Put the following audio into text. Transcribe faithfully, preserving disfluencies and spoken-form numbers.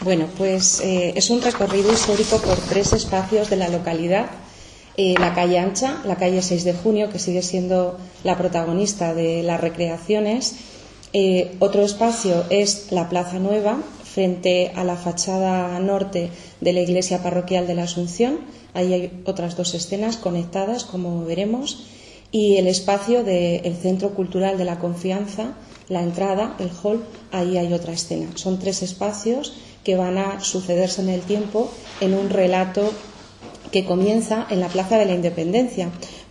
Bueno, pues eh, es un recorrido histórico por tres espacios de la localidad. Eh, la calle Ancha, la calle seis de junio, que sigue siendo la protagonista de las recreaciones. Eh, otro espacio es la Plaza Nueva, frente a la fachada norte de la iglesia parroquial de la Asunción. Ahí hay otras dos escenas conectadas, como veremos. Y el espacio del Centro Cultural de la Confianza, la entrada, el hall, ahí hay otra escena. Son tres espacios que van a sucederse en el tiempo en un relato que comienza en la Plaza de la Independencia,